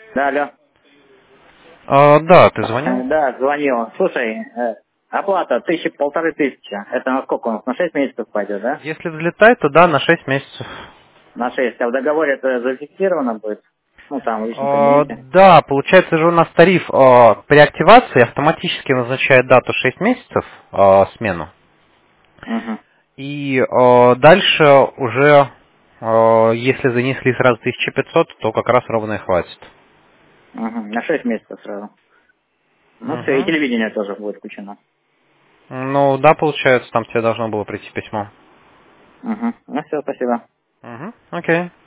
Да, алло. Да, ты звонил? Да, звонил. Слушай, оплата полторы тысячи. Это на сколько у нас? На 6 месяцев пойдет, да? Если взлетает, то да, на 6 месяцев. На 6. А в договоре это зафиксировано будет? Ну, там, в личном кабинете. Да, получается же у нас тариф при активации автоматически назначает дату 6 месяцев, смену. Угу. И дальше уже, если занесли сразу 1500, то как раз ровно и хватит. Угу. На 6 месяцев сразу. Ну, все, и Угу. телевидение тоже будет включено. Ну да, получается, там тебе должно было прийти письмо. Угу. Ну, все, спасибо. Угу. Окей.